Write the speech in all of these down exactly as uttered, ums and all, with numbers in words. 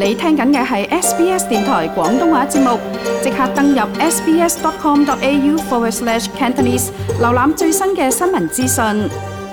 你聽緊嘅係 S B S 電台廣東話節目，即刻登入 sbs.com.au forward slash Cantonese， 瀏覽最新嘅新聞資訊。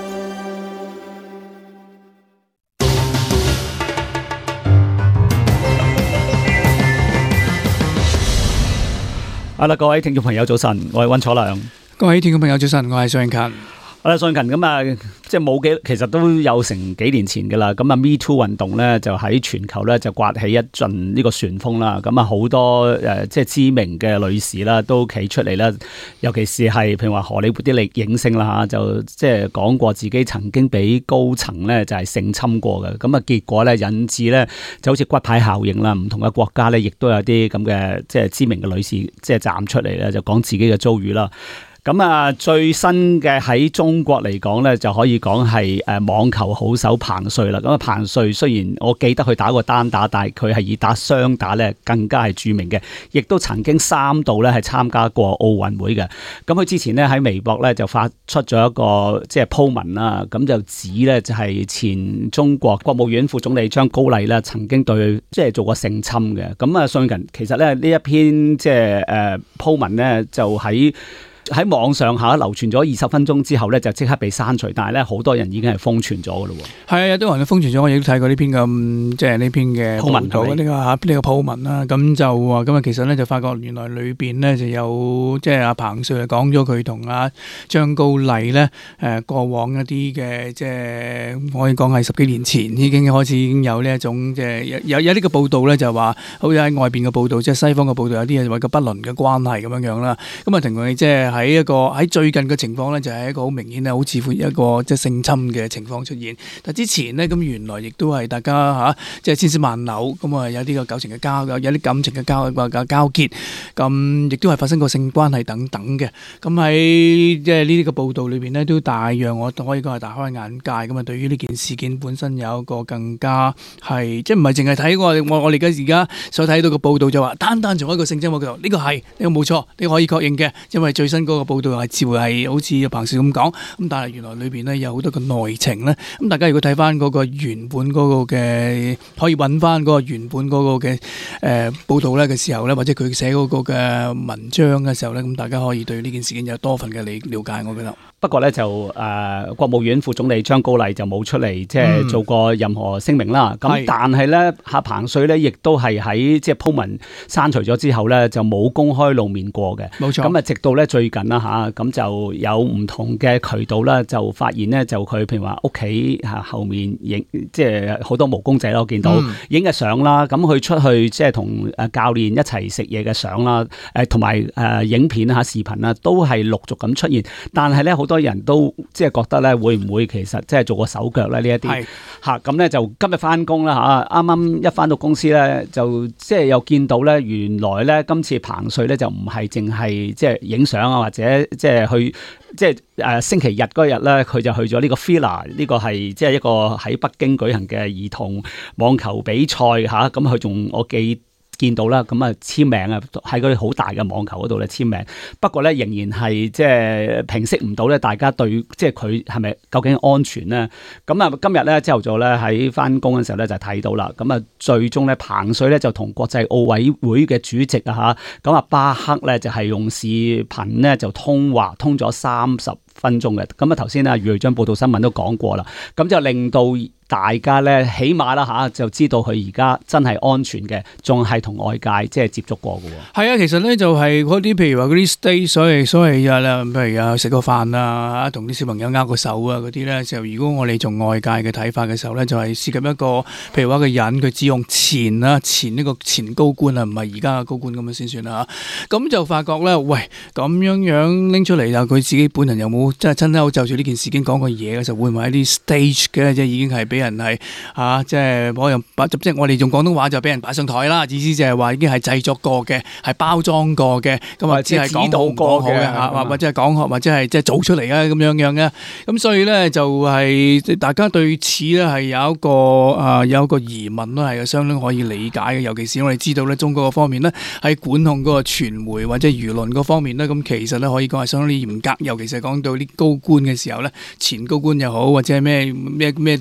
好啦，各位聽眾朋友早晨，我係溫楚良。 各位聽眾朋友早晨，我係蘇永勤。 好啦，蘇永勤咁啊，即係冇幾，其實都有成幾年前噶啦。咁啊，Me Too 運動咧就喺全球咧就颳起一陣呢個旋風啦。咁啊，好多誒即係知名嘅女士啦，都企出嚟啦。尤其是係譬如話荷里活啲影星啦嚇，就即係講過自己曾經俾高層咧就係性侵過嘅。咁啊，結果咧引致咧就好似骨牌效應啦。唔同嘅國家咧，亦都有啲咁嘅即係知名嘅女士即係站出嚟咧，就講自己嘅遭遇啦。咁啊，最新嘅喺中國嚟講咧，就可以講係誒網球好手彭帥啦。咁啊，彭帥雖然我記得佢打過單打，但係佢係以打雙打咧更加係著名嘅，亦都曾經三度咧係參加過奧運會嘅。咁佢之前咧喺微博咧就發出咗一個即係鋪文啦，咁就指咧就係前中國國務院副總理張高麗咧曾經對佢即係做過性侵嘅。咁啊，最近其實咧呢一篇即係誒鋪文咧就喺喺網上下流傳咗二十分鐘之後咧，就即刻被刪除。但係咧，好多人已經係封存咗噶咯喎。係啊，有啲人封存咗，我亦都睇過呢篇咁，即係呢篇嘅鋪文， 呢、這個嚇呢、這個鋪文啦。咁就話咁啊，其實咧就發覺原來裏邊咧就有即係阿彭帥講咗佢同阿張高麗咧誒過往一啲嘅即係可以講係十幾年前已經開始已經有呢一種即係有有有呢個報道咧，就話好似喺外邊嘅報道，即係西方嘅報道有啲嘢話個不倫嘅關係咁樣樣啦。咁啊，同佢即係。喺一個喺最近嘅情況咧，就係一個好明顯咧，好似乎一個即係性侵嘅情況出現。但之前呢，咁原來亦都係大家嚇，即係千絲萬縷，咁啊有啲個感情嘅交，有啲感情嘅交或交交結，咁亦都係發生過性關係等等嘅。咁喺即係呢啲嘅報道裏邊呢，都大讓我可以講係大開眼界。咁啊，對於呢件事件本身有一個更加係即係唔係淨係睇我我我哋而家而家所睇到嘅報道就話，單單從一個性侵角度，呢個係呢個冇錯，你可以確認嘅，因為最新嗰個報道係似乎係好似彭帥咁講，咁但係原來裏邊咧有好多個內情咧。咁大家如果睇翻嗰個原本嗰個嘅，可以揾翻嗰個原本嗰個嘅誒報道咧嘅時候咧，或者佢寫嗰個嘅文章嘅時候咧，咁大家可以對呢件事件有多份嘅理了解。我覺得不過咧就誒、呃、國務院副總理張高麗就冇出嚟即係做過任何聲明啦。咁、嗯、但係咧夏彭帥咧亦都係喺即係鋪文刪除咗之後咧就冇公開露面過嘅。冇錯。咁啊直到咧最近啦嚇，咁就有唔同嘅渠道啦，就發現咧就佢譬如話屋企嚇後面影即係好多毛公仔啦，我見到影嘅相啦，咁佢出去即係同誒教練一齊食嘢嘅相啦，誒同埋誒影片嚇視頻啦，都係陸續咁出現。但係咧好多人都即係覺得咧會唔會其實即係做個手腳咧呢一啲嚇，咁咧就今日翻工啦嚇，啱啱一翻到公司咧就即係又見到咧原來咧今次彭帥咧就唔係淨係即係影相啊或者即係去即係誒星期日嗰日咧佢就去咗呢個 Fila 呢個係即係一個喺北京舉行嘅兒童網球比賽嚇，咁佢仲我記見到啦，咁啊簽名啊喺嗰啲好大嘅網球嗰度咧簽名。不過咧仍然係即係平息唔到咧，大家對即係佢係咪究竟安全咧？咁啊今日咧朝頭早咧喺翻工嘅時候咧就睇到啦。咁啊最終咧彭帥咧就同國際奧委會嘅主席啊嚇，咁啊巴克咧就係用視頻咧就通話通咗三十分鐘嘅。咁啊頭先啊余瑞章報道新聞都講過啦，咁就令到大家咧起碼啦嚇就知道佢而家真係安全嘅，仲係同外界即係接觸過嘅喎。 係啊，其實咧就係嗰啲譬如話嗰啲 stay 所謂所謂啊，譬如啊食個飯啊，同啲小朋友握個手啊嗰啲咧，就如果我哋從外界嘅睇法嘅時候咧，就係涉及一個譬如話個人佢指控前啊前呢個前高官啊，唔係而家嘅高官咁樣先算啦嚇。咁就發覺咧，喂咁樣樣拎出嚟又佢自己本人有冇即係親口就住呢件事件講過嘢嘅時候，會唔會喺啲 stage 嘅即係已經係俾人係嚇即係可能即係我哋用廣東話就俾人擺上台啦，意思就係話已經係製作過嘅，係包裝過嘅，咁啊只係講到過嘅嚇，或或者係講學或者係即係做出嚟啊咁樣樣嘅。咁所以咧就係大家對此咧係有一個啊有一個疑問咯，係相當可以理解嘅。尤其是我哋知道咧，中國嗰方面咧喺管控嗰個傳媒或者輿論嗰方面咧，咁其實咧可以講係相當之嚴格。尤其是講到啲高官嘅時候咧，前高官又好或者係咩咩咩都好啦，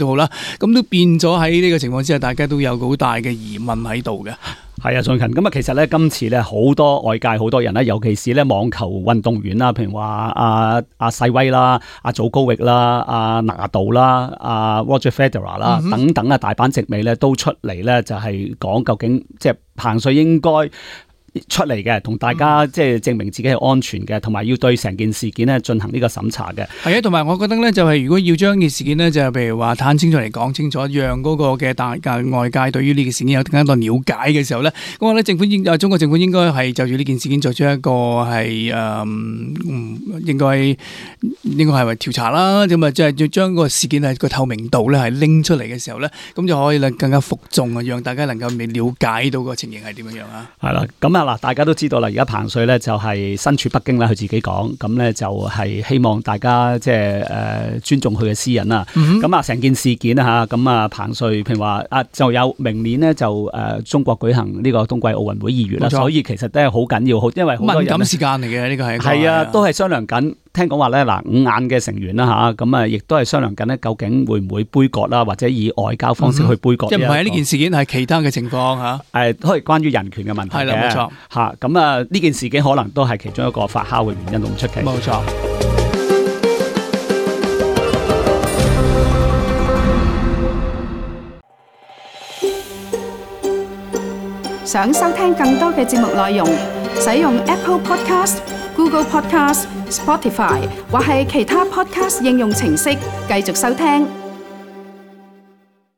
咁都變咗喺呢個情況之下，大家都有好大嘅疑問喺度嘅。 係啊，俊勤咁啊，其實咧今次咧好多外界好多人咧，尤其是咧網球運動員啦，譬如話阿阿細威啦、阿祖高域啦、阿拿度啦、阿 Roger Federer 啦等等啊，大班直美咧都出嚟咧，就係講究竟即係彭帥應該出嚟嘅，同大家即係證明自己係安全嘅，同埋要對成件事件咧進行呢個審查嘅。 係啊，同埋我覺得咧，就係如果要將件事件呢，就係譬如話攤清楚嚟講清楚，讓嗰個嘅大界外界對於呢件事件有更加多了解嘅時候咧，咁我覺得政府應啊中國政府應該係就住呢件事件作出一個係誒、嗯，應該應該係為調查啦，咁啊即係要將個事件係個透明度咧係拎出嚟嘅時候咧，咁就可以咧更加服眾啊，讓大家能夠未了解到個情形係點樣樣啊。係啦， 咁啊。嗱，大家都知道啦，而家彭帥咧就係身處北京啦，佢自己講，咁咧就係希望大家即係誒尊重佢嘅私隱啦。咁啊、嗯，成件事件啊嚇，咁啊彭帥譬如話啊，就有明年呢，就誒中國舉行呢個冬季奧運會二月啦，錯所以其實都係好緊要，好因為好多人敏感時間嚟嘅呢個係係啊，都係商量緊。聽講話咧，嗱五眼嘅成員啦嚇，咁啊亦都係商量緊咧，究竟會唔會杯葛啦，或者以外交方式去杯葛、這個？即係唔係呢件事件係其他嘅情況嚇？誒都係關於人權嘅問題嘅。係啦，冇錯嚇。咁啊呢件事件可能都係其中一個發酵嘅原因，都唔出奇。 冇錯。 想收聽更多嘅節目內容，使用 Apple Podcast、Google Podcast、Spotify 或係其他 Podcast 應用程式繼續收聽。